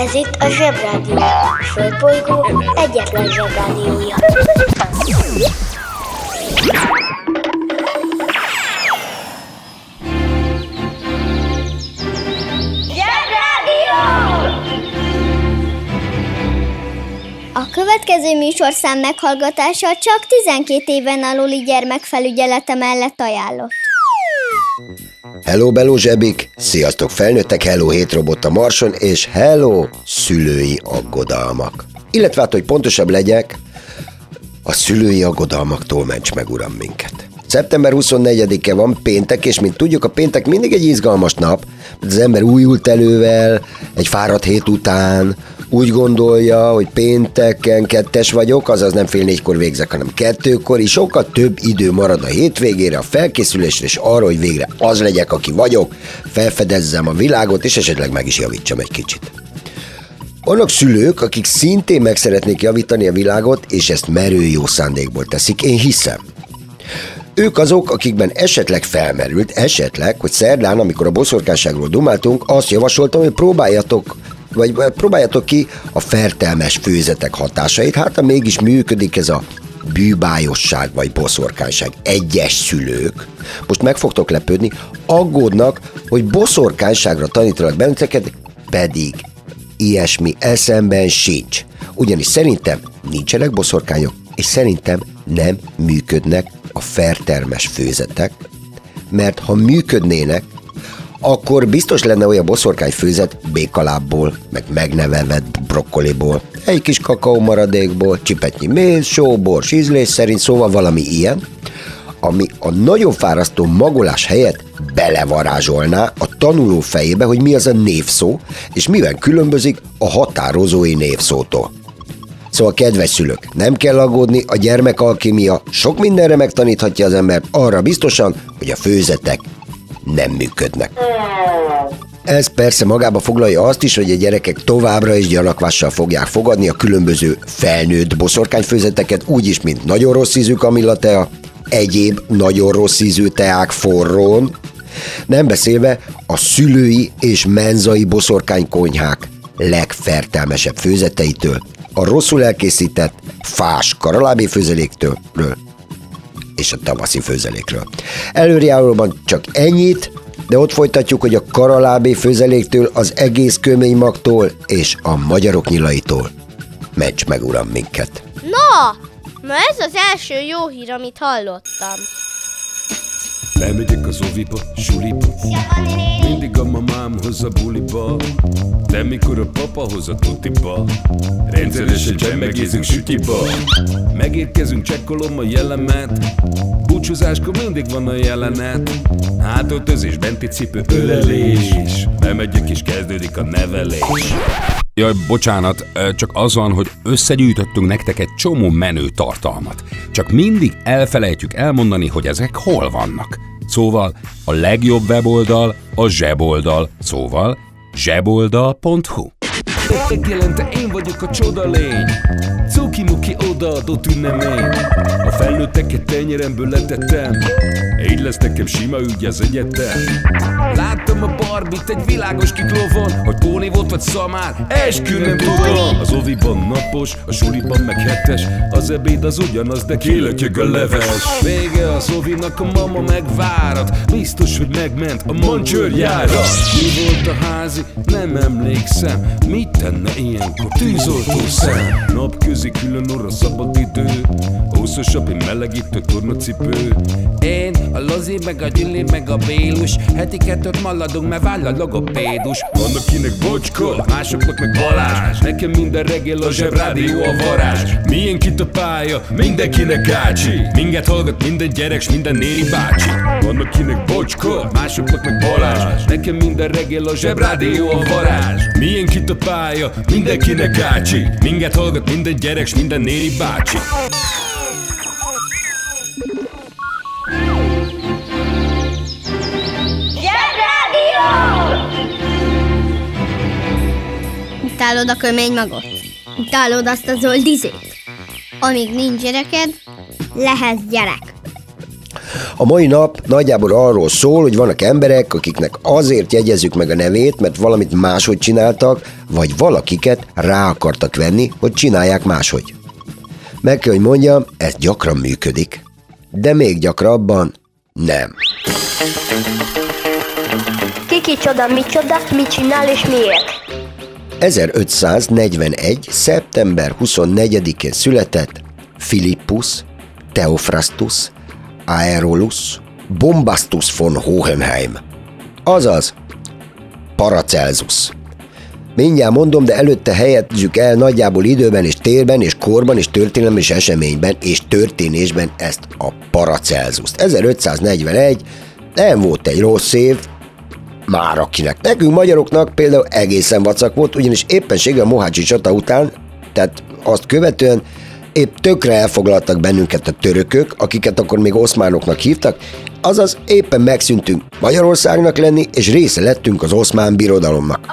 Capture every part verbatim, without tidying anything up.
Ez itt a Zsebrádió, a Földbolygó egyetlen Zsebrádiója. Zsebrádió! A következő műsorszám meghallgatása csak tizenkét éven aluli gyermekfelügyelete mellett ajánlott. Hello, bello, zsebik! Sziasztok, felnőttek! Hello, hétrobot a Marson, és hello, szülői aggodalmak. Illetve hát, hogy pontosabb legyek, a szülői aggodalmaktól ments meg, uram, minket. szeptember huszonnegyedike van, péntek, és mint tudjuk, a péntek mindig egy izgalmas nap. Az ember újult elővel, egy fáradt hét után, úgy gondolja, hogy pénteken kettes vagyok, azaz nem fél négykor végzek, hanem kettőkor, és sokkal több idő marad a hétvégére, a felkészülésre, és arra, hogy végre az legyek, aki vagyok, felfedezzem a világot, és esetleg meg is javítsam egy kicsit. Vannak szülők, akik szintén meg szeretnék javítani a világot, és ezt merő jó szándékból teszik, én hiszem. Ők azok, akikben esetleg felmerült, esetleg, hogy szerdán, amikor a boszorkányságról dumáltunk, azt javasoltam, hogy próbáljatok, vagy próbáljatok ki a fertelmes főzetek hatásait, hát ha mégis működik ez a bűbájosság vagy boszorkányság. Egyes szülők, most meg fogtok lepődni, aggódnak, hogy boszorkányságra tanítanak benneteket, pedig ilyesmi eszemben sincs. Ugyanis szerintem nincsenek boszorkányok, és szerintem nem működnek a fertelmes főzetek, mert ha működnének, akkor biztos lenne olyan boszorkányfőzet békalábból, meg megnevelett brokkoliból, egy kis kakaó maradékból, csipetnyi méz, só, bors, ízlés szerint, szóval valami ilyen, ami a nagyon fárasztó magolás helyett belevarázsolná a tanuló fejébe, hogy mi az a névszó, és miben különbözik a határozói névszótól. Szóval kedves szülők, nem kell aggódni, a gyermekalkémia sok mindenre megtaníthatja az embert, arra biztosan, hogy a főzetek nem működnek. Ez persze magába foglalja azt is, hogy a gyerekek továbbra is gyanakvással fogják fogadni a különböző felnőtt boszorkányfőzeteket, úgyis, mint nagyon rossz ízű kamillatea, egyéb nagyon rossz ízű teák forrón, nem beszélve a szülői és menzai boszorkánykonyhák legfertelmesebb főzeteitől, a rosszul elkészített fás karalábé főzeléktől és a tavaszi főzelékről. Előrejáróban csak ennyit, de ott folytatjuk, hogy a karalábé főzeléktől, az egész köménymagtól és a magyarok nyilaitól ments meg, uram, minket. Na, na ez az első jó hír, amit hallottam. Lemegyek az oviba, suliba, mindig a mamám hoz a buliba, de mikor a papa hoz a tutiba, rendszeresen csemmegézünk sütiba. Megérkezünk, csekkolom a jellemet, búcsúzáskor mindig van a jelenet, hátöltözés, benti cipő, ölelés, bemegyek és kezdődik a nevelés. Jaj, bocsánat, csak az van, hogy összegyűjtöttünk nektek egy csomó menő tartalmat. Csak mindig elfelejtjük elmondani, hogy ezek hol vannak. Szóval a legjobb weboldal a zseboldal, szóval zseboldal pont hu. Megjelente én vagyok a csoda lény, cuki-muki odaadott ünnemény. A felnőtteket tenyeremből letettem, így lesz nekem sima ügy az egyetem. Láttam a Barbit egy világos kiklovon, hogy Póni volt vagy szamár, eskü nem tudom. Az oviban napos, a suliban meg hetes, az ebéd az ugyanaz, de kilötyög a leves. Vége az ovinak, a mama megvárat, biztos, hogy megment a mancsőrjára. Mi volt a házi? Nem emlékszem. Mit tenne ilyenkor? Tűzoltó szem. Napközi külön orra szabad idő, húszosabb, én melegítő tornacipő. Én, a Lozi, meg a Gyüli, meg a Bélus, heti kettőt maladunk, mert váll a logopédus. Vannak kinek Bocska, másoknak meg Balázs, nekem minden reggel a Zsebrádió a varázs. Milyen kit a pálya, mindenkinek ácsi, minket hallgat minden gyerek, s minden néri bácsi. Vannak kinek Bocska, másoknak meg Balázs, nekem minden reggel a Zsebrádió a varázs. Milyen kit a pálya, mindenkinek ácsi, minket hallgat minden gyerek, s minden néri bácsi. Utálod a köménymagot? Utálod azt a zöld izét? Amíg nincs gyereked, lehetsz gyerek. A mai nap nagyjából arról szól, hogy vannak emberek, akiknek azért jegyezzük meg a nevét, mert valamit máshogy csináltak, vagy valakiket rá akartak venni, hogy csinálják máshogy. Meg kell, hogy mondjam, ez gyakran működik, de még gyakrabban nem. Ki kicsoda, micsoda, mit csinál és miért? ezerötszáznegyvenegy. szeptember huszonnegyedikén született Philippus Theophrastus Aerolus Bombastus von Hohenheim, azaz Paracelsus. Mindjárt mondom, de előtte helyezzük el nagyjából időben és térben és korban és történelemben és eseményben és történésben ezt a Paracelsust. ezerötszáznegyvenegy nem volt egy rossz év, már akinek. Nekünk magyaroknak például egészen vacak volt, ugyanis éppenséggel a Mohácsi csata után, tehát azt követően épp tökre elfoglaltak bennünket a törökök, akiket akkor még oszmánoknak hívtak, azaz éppen megszűntünk Magyarországnak lenni, és része lettünk az oszmán birodalomnak.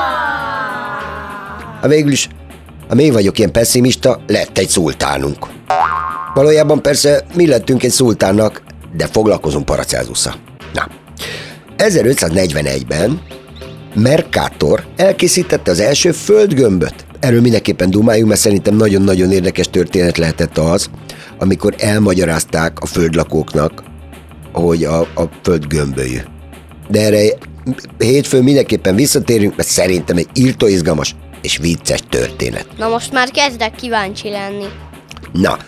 Ha végül is, ha még vagyok ilyen pessimista, lett egy szultánunk. Valójában persze mi lettünk egy szultánnak, de foglalkozunk Paracelsusszal. Na, ezerötszáznegyvenegyben Mercator elkészítette az első földgömböt. Erről mindenképpen dumáljunk, mert szerintem nagyon-nagyon érdekes történet lehetett az, amikor elmagyarázták a földlakóknak, hogy a, a föld gömbölyű. De erre hétfőn mindenképpen visszatérünk, mert szerintem egy írtó izgalmas és vicces történet. Na most már kezdek kíváncsi lenni. Na,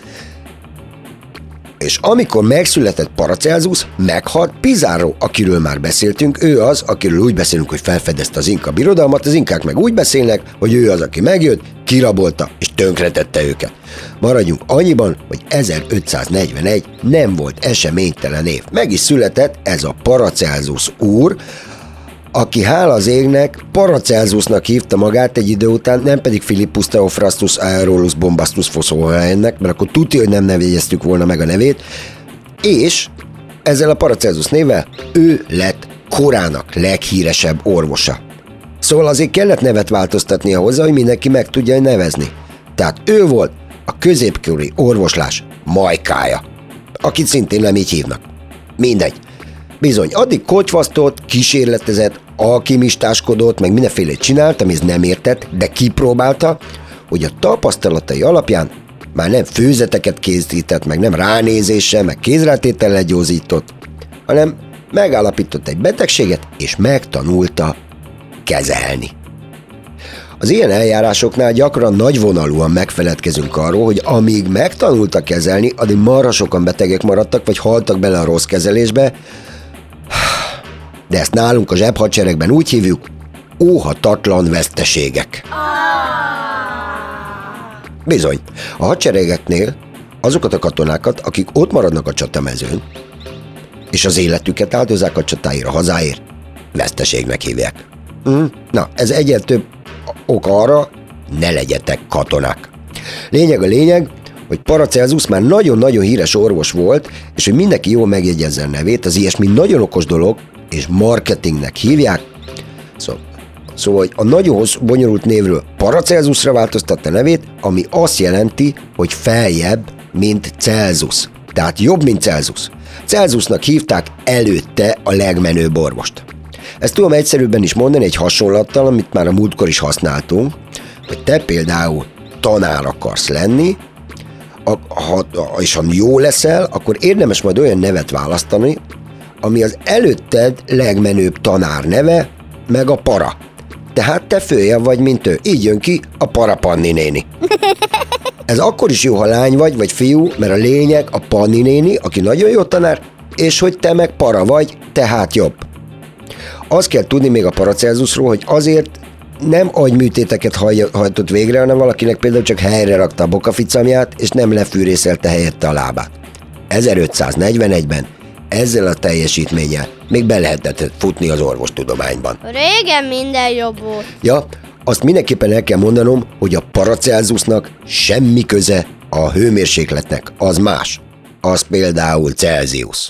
és amikor megszületett Paracelsus, meghalt Pizarro, akiről már beszéltünk. Ő az, akiről úgy beszélünk, hogy felfedezte az inka birodalmat, az inkák meg úgy beszélnek, hogy ő az, aki megjött, kirabolta és tönkretette őket. Maradjunk annyiban, hogy ezerötszáznegyvenegy nem volt eseménytelen év. Meg is született ez a Paracelsus úr, aki hála az égnek Paracelsusnak hívta magát egy idő után, nem pedig Philippus Theophrastus Aerolus Bombastus von Hohenheimnek, mert akkor tuti, hogy nem nevégyeztük volna meg a nevét, és ezzel a Paracelsus névvel ő lett korának leghíresebb orvosa. Szóval azért kellett nevet változtatnia hozzá, hogy mindenki meg tudja nevezni. Tehát ő volt a középkori orvoslás majkája, akit szintén nem így hívnak. Mindegy. Bizony, addig kocsvasztott, kísérletezett, alkimistáskodott, meg mindenfélét csinált, amihez nem értett, de kipróbálta, hogy a tapasztalatai alapján már nem főzeteket készített, meg nem ránézéssel, meg kézrátétellel gyógyított, hanem megállapított egy betegséget, és megtanulta kezelni. Az ilyen eljárásoknál gyakran nagyvonalúan megfeledkezünk arról, hogy amíg megtanulta kezelni, addig marha sokan betegek maradtak, vagy haltak bele a rossz kezelésbe, de ezt nálunk a zsebhadseregben úgy hívjuk, óhatatlan veszteségek. Bizony, a hadseregeknél azokat a katonákat, akik ott maradnak a csatamezőn, és az életüket áldozzák a csatáért, a hazáért, veszteségnek hívják. Na, ez egyre több ok arra, ne legyetek katonák. Lényeg a lényeg, hogy Paracelsus már nagyon-nagyon híres orvos volt, és hogy mindenki jól megjegyezze a nevét, az ilyesmi nagyon okos dolog, és marketingnek hívják. Szóval, szóval a nagyon hosszú, bonyolult névről Paracelsusra változtatta nevét, ami azt jelenti, hogy feljebb, mint Celsus. Tehát jobb, mint Celsus. Celsusnak hívták előtte a legmenőbb orvost. Ezt tudom egyszerűbben is mondani egy hasonlattal, amit már a múltkor is használtunk, hogy te például tanár akarsz lenni, a, ha, és ha jó leszel, akkor érdemes majd olyan nevet választani, ami az előtted legmenőbb tanár neve, meg a para. Tehát te följebb vagy, mint ő. Így jön ki a Para Panni néni. Ez akkor is jó, ha lány vagy, vagy fiú, mert a lényeg a Panni néni, aki nagyon jó tanár, és hogy te meg para vagy, tehát jobb. Azt kell tudni még a Paracelsusról, hogy azért nem agyműtéteket hajtott végre, hanem valakinek például csak helyre rakta a bokaficamját, és nem lefűrészelte helyette a lábát. ezerötszáznegyvenegyben ezzel a teljesítménnyel még be lehetett futni az orvostudományban. Régen minden jobb volt. Ja, azt mindenképpen el kell mondanom, hogy a Paracelsusnak semmi köze a hőmérsékletnek, az más. Az például Celsius.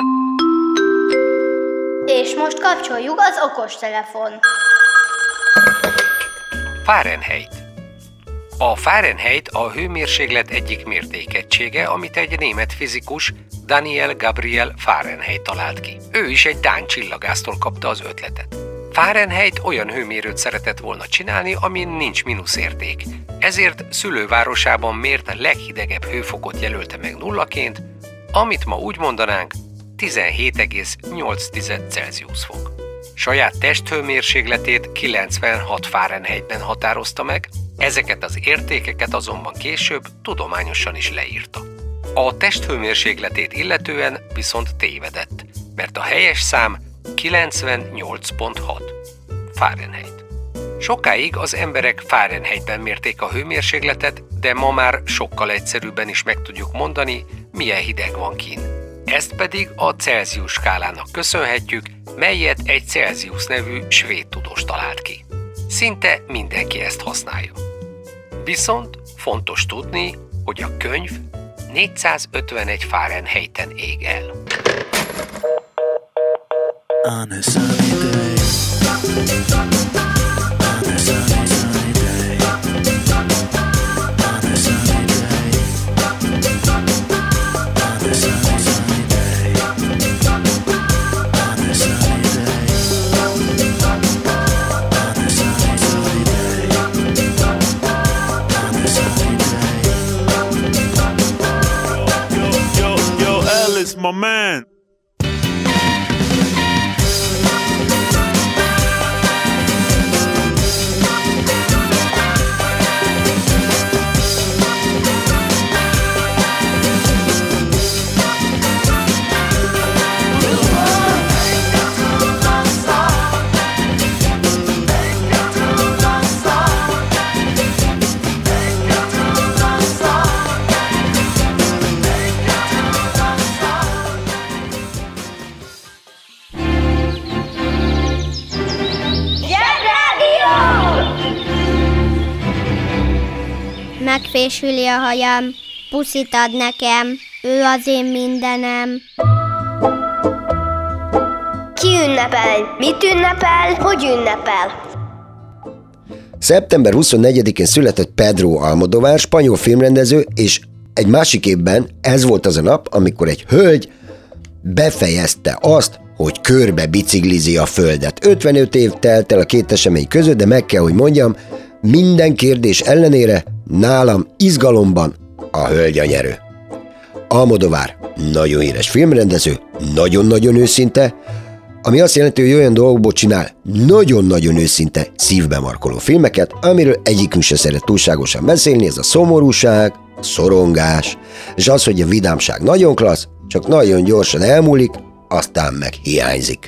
És most kapcsoljuk az okostelefon. Fahrenheit. A Fahrenheit a hőmérséklet egyik mértékegysége, amit egy német fizikus, Daniel Gabriel Fahrenheit talált ki. Ő is egy dán csillagásztól kapta az ötletet. Fahrenheit olyan hőmérőt szeretett volna csinálni, amin nincs mínuszérték. Ezért szülővárosában mért leghidegebb hőfokot jelölte meg nullaként, amit ma úgy mondanánk tizenhét egész nyolc Celsius fok. Saját testhőmérsékletét kilencvenhat Fahrenheitben határozta meg, ezeket az értékeket azonban később tudományosan is leírta. A testhőmérsékletét illetően viszont tévedett, mert a helyes szám kilencvennyolc egész hat Fahrenheit. Sokáig az emberek Fahrenheitben mérték a hőmérsékletet, de ma már sokkal egyszerűbben is meg tudjuk mondani, milyen hideg van kint. Ezt pedig a Celsius skálának köszönhetjük, melyet egy Celsius nevű svéd tudós talált ki. Szinte mindenki ezt használja. Viszont fontos tudni, hogy a könyv négyszázötvenegy Fahrenheiten ég el. On a sunny day, on a sunny, sunny day, on a sunny day, on a sunny, sunny day, on a sunny day, on a sunny, sunny day, on a sunny day. Yo, yo, yo, Alice, my man. Megfésüli a hajam, puszit ad nekem, ő az én mindenem. Ki ünnepel? Mit ünnepel? Hogy ünnepel? szeptember huszonnegyedikén született Pedro Almodóvar, spanyol filmrendező, és egy másik évben ez volt az a nap, amikor egy hölgy befejezte azt, hogy körbe biciklizi a földet. ötvenöt év telt el a két esemény között, de meg kell, hogy mondjam, minden kérdés ellenére nálam izgalomban a hölgy a nyerő. Almodóvar nagyon híres filmrendező, nagyon-nagyon őszinte, ami azt jelenti, hogy olyan dolgokból csinál nagyon-nagyon őszinte, szívbe markoló filmeket, amiről egyikünk se szeret túlságosan beszélni, ez a szomorúság, a szorongás, és az, hogy a vidámság nagyon klassz, csak nagyon gyorsan elmúlik, aztán meg hiányzik.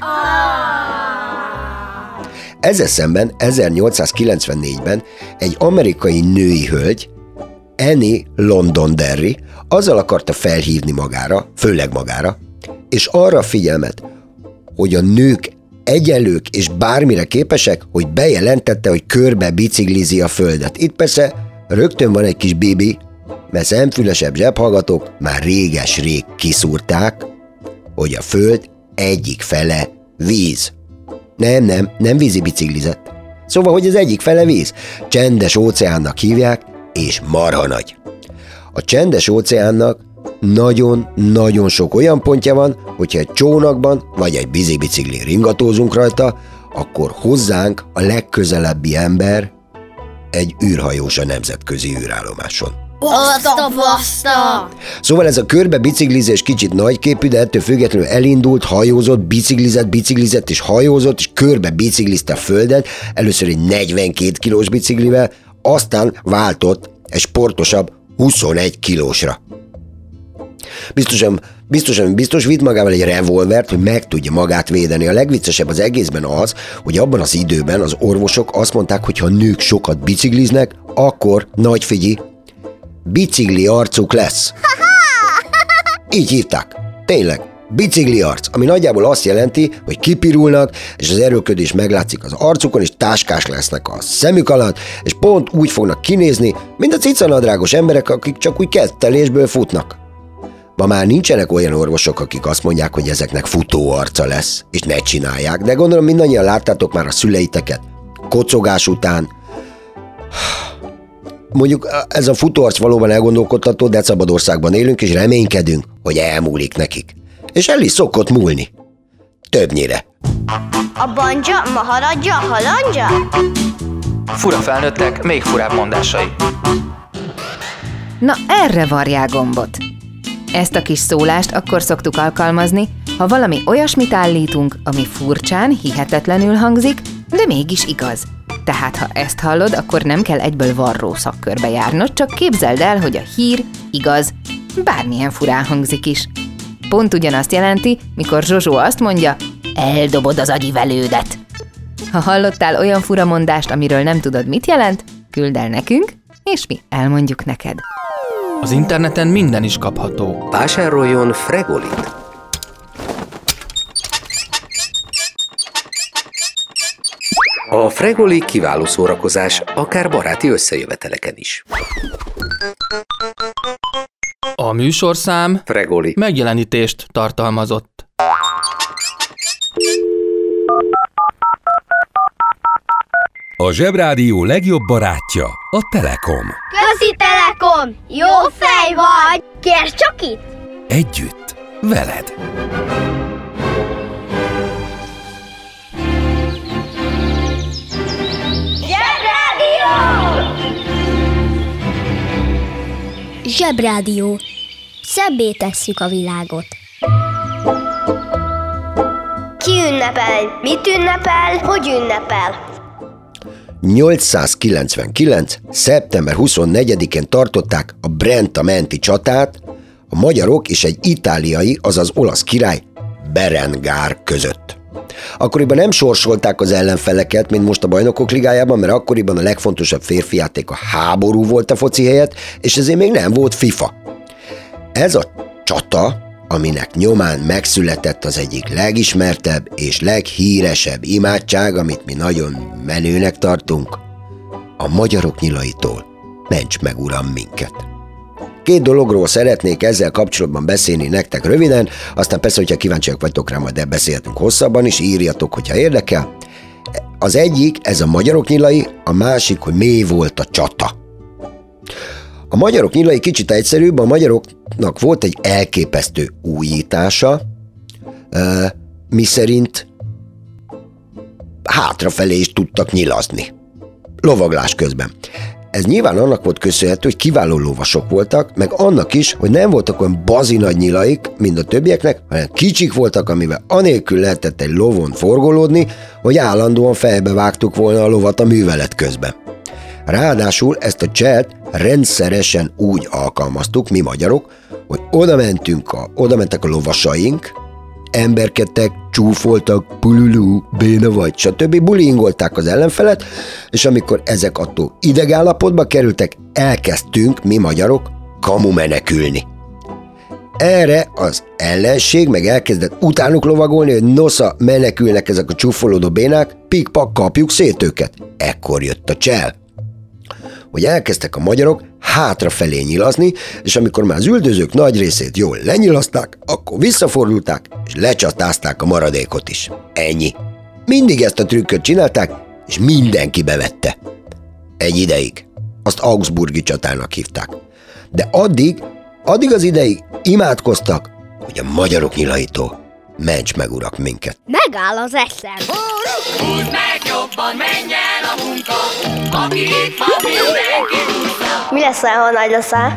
Ezzel szemben ezernyolcszázkilencvennégyben egy amerikai női hölgy, Annie Londonderry azzal akarta felhívni magára, főleg magára, és arra a figyelmet, hogy a nők egyenlők és bármire képesek, hogy bejelentette, hogy körbe biciklizi a földet. Itt persze rögtön van egy kis bibi, mert szemfülesebb zsebhallgatók már réges-rég kiszúrták, hogy a föld egyik fele víz. Nem, nem, nem vízi biciklizett. Szóval, hogy az egyik fele víz. Csendes óceánnak hívják, és marha nagy. A csendes óceánnak nagyon-nagyon sok olyan pontja van, hogyha egy csónakban vagy egy vízibiciklin ringatózunk rajta, akkor hozzánk a legközelebbi ember egy űrhajós a nemzetközi űrállomáson. Baszta, baszta! Szóval ez a körbe biciklizés kicsit nagyképű, de ettől függetlenül elindult, hajózott, biciklizett, biciklizett és hajózott, és körbe biciklizte a földet, először egy negyvenkét kilós biciklivel, aztán váltott egy sportosabb huszonegy kilósra. Biztosan, biztosan biztos vitt magával egy revolvert, hogy meg tudja magát védeni. A legviccesebb az egészben az, hogy abban az időben az orvosok azt mondták, hogy ha nők sokat bicikliznek, akkor, nagy figyi, bicikli arcuk lesz. Így hívták. Tényleg. Bicikli arc, ami nagyjából azt jelenti, hogy kipirulnak, és az erőlködés meglátszik az arcukon, és táskás lesznek a szemük alatt, és pont úgy fognak kinézni, mint a cicanadrágos emberek, akik csak úgy kettelésből futnak. Ma már nincsenek olyan orvosok, akik azt mondják, hogy ezeknek futó arca lesz, és ne csinálják, de gondolom mindannyian láttátok már a szüleiteket. Kocogás után mondjuk ez a futóarc valóban elgondolkodtató, de szabadországban élünk, és reménykedünk, hogy elmúlik nekik. És el is szokott múlni. Többnyire. A banja, maharadja, halandja? Fura felnőttek, még furább mondásai. Na erre varjál gombot. Ezt a kis szólást akkor szoktuk alkalmazni, ha valami olyasmit állítunk, ami furcsán, hihetetlenül hangzik, de mégis igaz. Tehát ha ezt hallod, akkor nem kell egyből varró szakkörbe járnod, csak képzeld el, hogy a hír igaz, bármilyen furán hangzik is. Pont ugyanazt jelenti, mikor Zsozsó azt mondja, eldobod az agyivelődet. Ha hallottál olyan furamondást, amiről nem tudod, mit jelent, küld el nekünk, és mi elmondjuk neked. Az interneten minden is kapható. Vásároljon Fregolit! A Fregoli kiváló szórakozás, akár baráti összejöveteleken is. A műsorszám Fregoli megjelenítést tartalmazott. A Zsebrádió legjobb barátja a Telekom. Közi Telekom! Jó fej vagy! Kérd csak itt! Együtt, veled. Zsebrádió! Zsebrádió. Szebbé tesszük a világot. Ki ünnepel? Mit ünnepel? Hogy ünnepel? nyolcszázkilencvenkilenc. szeptember huszonnegyedikén tartották a Brenta-menti csatát a magyarok és egy itáliai, azaz olasz király Berengár között. Akkoriban nem sorsolták az ellenfeleket, mint most a Bajnokok Ligájában, mert akkoriban a legfontosabb férfi játék a háború volt a foci helyett, és ezért még nem volt FIFA. Ez a csata, aminek nyomán megszületett az egyik legismertebb és leghíresebb imádság, amit mi nagyon menőnek tartunk, a magyarok nyilaitól, ments meg uram minket. Két dologról szeretnék ezzel kapcsolatban beszélni nektek röviden, aztán persze, hogyha kíváncsiak vagytok rá, majd beszélhetünk hosszabban is, írjatok, hogyha érdekel. Az egyik, ez a magyarok nyilai, a másik, hogy mi volt a csata. A magyarok nyilai kicsit egyszerűbb, a magyaroknak volt egy elképesztő újítása, miszerint hátrafelé is tudtak nyilazni. Lovaglás közben. Ez nyilván annak volt köszönhető, hogy kiváló lovasok voltak, meg annak is, hogy nem voltak olyan bazinagy nyilaik, mint a többieknek, hanem kicsik voltak, amivel anélkül lehetett egy lovon forgolódni, hogy állandóan fejbe vágtuk volna a lovat a művelet közben. Ráadásul ezt a cselt rendszeresen úgy alkalmaztuk, mi magyarok, hogy oda mentünk a, oda mentek a lovasaink, emberkedtek, csúfoltak, pululú, béna vagy, stb. Bullyingolták az ellenfelet, és amikor ezek attól idegállapotba kerültek, elkezdtünk, mi magyarok, kamu menekülni. Erre az ellenség meg elkezdett utánuk lovagolni, hogy nosza, menekülnek ezek a csúfolódó bénák, pikpak, kapjuk szét őket. Ekkor jött a csel, hogy elkezdtek a magyarok hátrafelé nyilazni, és amikor már az üldözők nagy részét jól lenyilazták, akkor visszafordulták, és lecsatázták a maradékot is. Ennyi. Mindig ezt a trükköt csinálták, és mindenki bevette. Egy ideig. Azt augsburgi csatának hívták. De addig, addig az ideig imádkoztak, hogy a magyarok nyilaitól ments meg urak minket. Megáll az eszem. Húzd meg jobban, menj el a munka, aki itt van, mindenki húzza. Mi leszel, ha nagy leszel?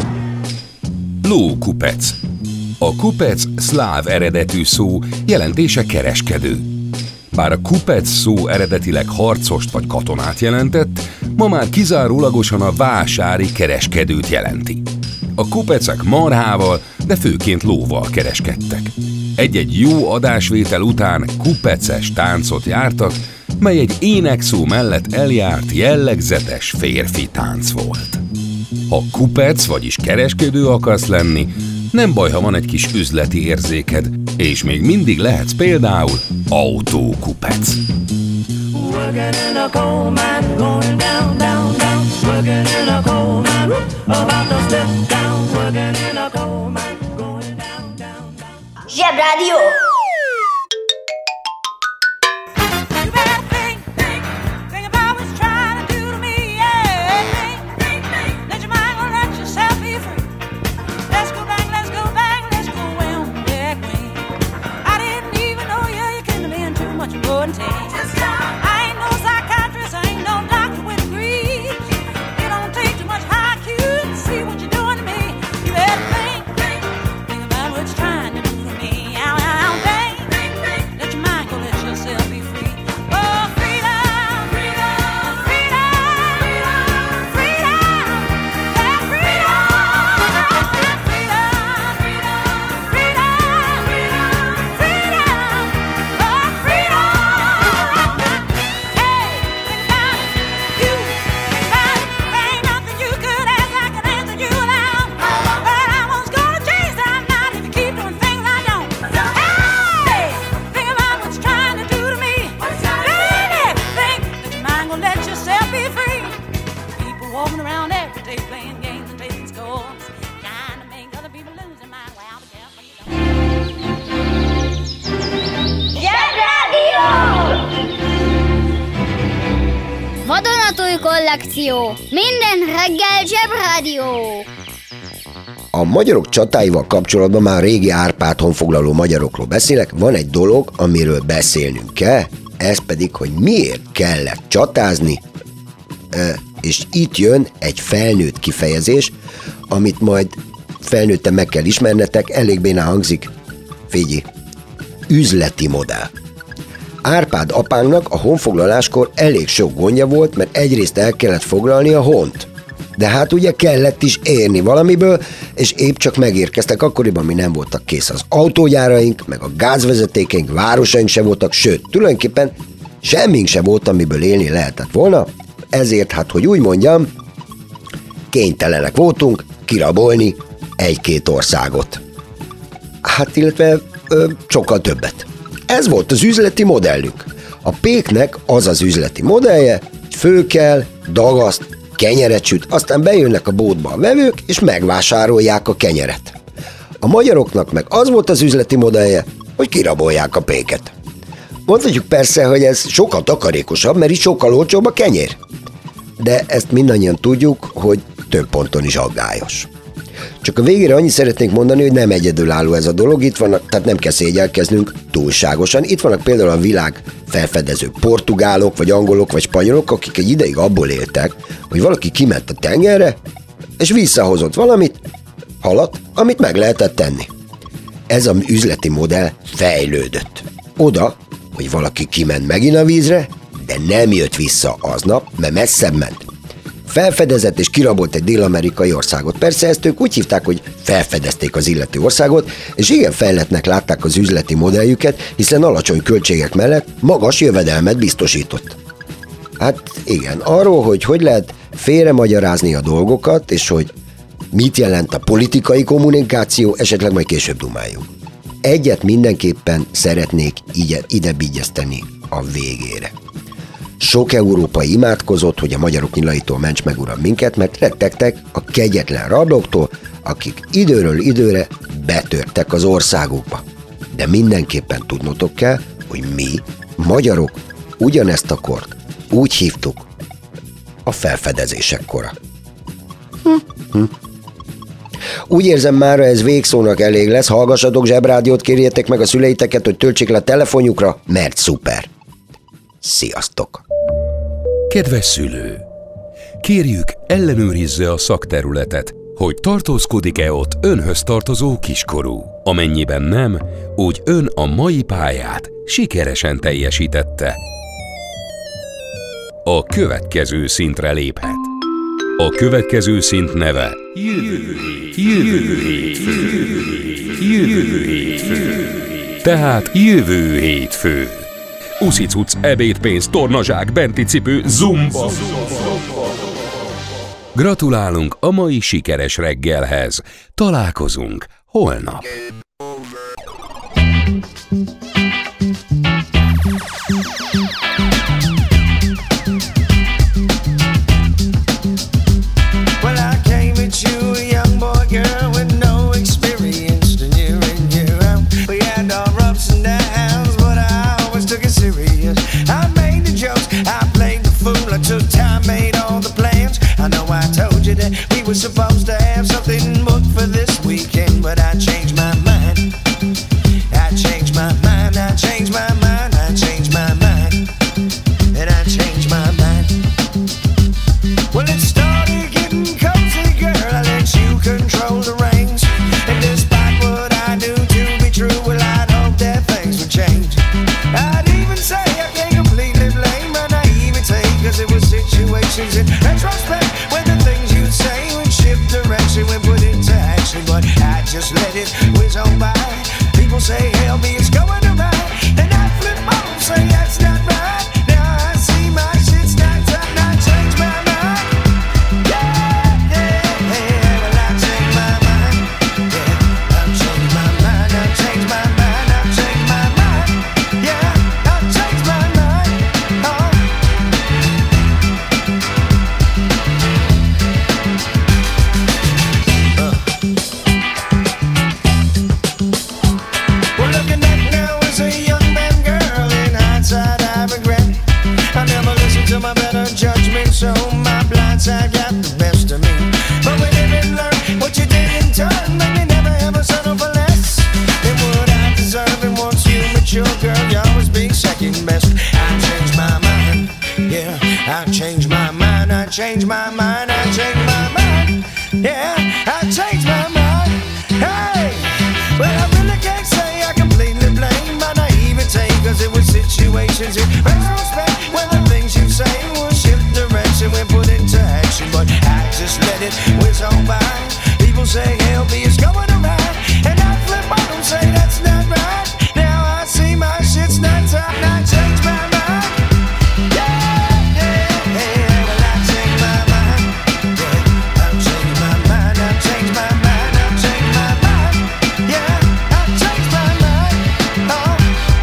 Lókupec. A kupec szláv eredetű szó, jelentése kereskedő. Bár a kupec szó eredetileg harcost vagy katonát jelentett, ma már kizárólagosan a vásári kereskedőt jelenti. A kupecek marhával, de főként lóval kereskedtek. Egy-egy jó adásvétel után kupeces táncot jártak, mely egy énekszó mellett eljárt jellegzetes férfi tánc volt. Ha kupec, vagyis kereskedő akarsz lenni, nem baj, ha van egy kis üzleti érzéked, és még mindig lehetsz például autókupec. Zsebrádió! Vonatúj kollekció. Minden reggel Zsebrádió. A magyarok csatáival kapcsolatban már régi Árpád honfoglaló magyarokról beszélek. Van egy dolog, amiről beszélnünk kell, ez pedig, hogy miért kellett csatázni, és itt jön egy felnőtt kifejezés, amit majd felnőtten meg kell ismernetek, elég bénán hangzik. Figyelj, üzleti modell. Árpád apánknak a honfoglaláskor elég sok gondja volt, mert egyrészt el kellett foglalni a hont. De hát ugye kellett is érni valamiből, és épp csak megérkeztek akkoriban, mi nem voltak kész az autógyáraink, meg a gázvezetékeink, városaink se voltak, sőt, tulajdonképpen semmink se volt, amiből élni lehetett volna, ezért hát, hogy úgy mondjam, kénytelenek voltunk kirabolni egy-két országot. Hát, illetve ö, sokkal többet. Ez volt az üzleti modellünk. A péknek az az üzleti modellje, hogy főkel, dagaszt, kenyeret süt, aztán bejönnek a boltba a vevők, és megvásárolják a kenyeret. A magyaroknak meg az volt az üzleti modellje, hogy kirabolják a péket. Mondhatjuk persze, hogy ez sokkal takarékosabb, mert így sokkal olcsóbb a kenyér. De ezt mindannyian tudjuk, hogy több ponton is aggályos. Csak a végére annyit szeretnék mondani, hogy nem egyedülálló ez a dolog, itt vannak, tehát nem kell szégyelkeznünk túlságosan. Itt vannak például a világ felfedező portugálok, vagy angolok, vagy spanyolok, akik egy ideig abból éltek, hogy valaki kiment a tengerre, és visszahozott valamit, halat, amit meg lehetett tenni. Ez az üzleti modell fejlődött. Oda, hogy valaki kiment megint a vízre, de nem jött vissza aznap, mert messzebb ment. Felfedezett és kirabolt egy dél-amerikai országot. Persze ezt ők úgy hívták, hogy felfedezték az illető országot, és igen fejlettnek látták az üzleti modelljüket, hiszen alacsony költségek mellett magas jövedelmet biztosított. Hát igen, arról, hogy hogy lehet félremagyarázni a dolgokat, és hogy mit jelent a politikai kommunikáció, esetleg majd később dumáljunk. Egyet mindenképpen szeretnék ide-bigyezteni a végére. Sok európai imádkozott, hogy a magyarok nyilaitól ments meg, uram, minket, mert rettegtek a kegyetlen rablóktól, akik időről időre betörtek az országukba. De mindenképpen tudnotok kell, hogy mi, magyarok, ugyanezt a kort úgy hívtuk a felfedezések kora. Hm. Hm. Úgy érzem, mára ez végszónak elég lesz, hallgassatok Zsebrádiót, kérjétek meg a szüleiteket, hogy töltsék le a telefonjukra, mert szuper. Sziasztok! Kedves szülő! Kérjük, ellenőrizze a szakterületet, hogy tartózkodik-e ott önhöz tartozó kiskorú. Amennyiben nem, úgy ön a mai pályát sikeresen teljesítette. A következő szintre léphet. A következő szint neve Jövő Jövő hétfő. Jövő hétfő. Tehát jövő hétfő. Uszicuc, ebédpénz, tornazsák, benti cipő, zumba. Gratulálunk a mai sikeres reggelhez. Találkozunk holnap. We were supposed to have something booked for this weekend, but I changed my mind. I changed my mind, I changed my mind, I changed my mind, and I changed my mind. Well, it started getting cozy, girl, I let you control the reins. And despite what I do to be true, well, I'd hope that things would change. I'd even say I can't completely blame my naivete, cause it was situations in retrospect when the things you say would shift direction when put into action. But I just let it whiz on by. People say, hell me, it's going around. And I flip on, say that's not right. Now I see my shit's not time, I change my mind. Yeah, yeah, yeah, well I change my mind. Yeah, I've changed my mind, I've changed my mind, I've changed my mind. Yeah, I've changed my mind. Oh. outside got the best of me. But we didn't learn what you did in turn, made me never ever settle for less than what I deserve. And once you mature, girl, you always be second best. I changed my mind, yeah, I changed my mind, I changed my mind, I changed my mind, yeah, I changed my mind. Hey, well, I really can't say I completely blame my naivete, cause it was situations in retrospect when the things you say will shift direction when put into action. But I just let it whiz on by. People say help me, it's going around, and I flip on them, say that's not right. Now I see my shit's not time, and I change my mind. Yeah, yeah, yeah, well I change my mind. Yeah, I change my mind, I change my mind, I change my mind. Yeah, I change my mind. Oh.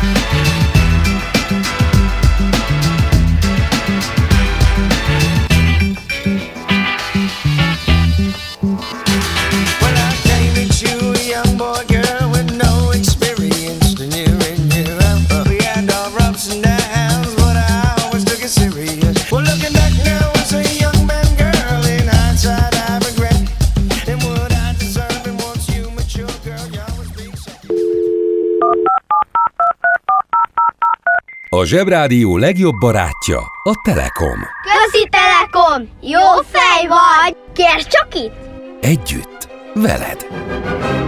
Well, I came at you, a young boy, girl, with no experience, and you and you. Uh, we had our ups and downs, but I always took it serious. Well, looking back now as a young man, girl, in hindsight I regret and what I deserve. And once you mature, girl, you always be second. A Zsebrádió legjobb barátja a Telekom. Közi Telekom! Jó fej vagy! Kérd csak itt! Együtt, veled.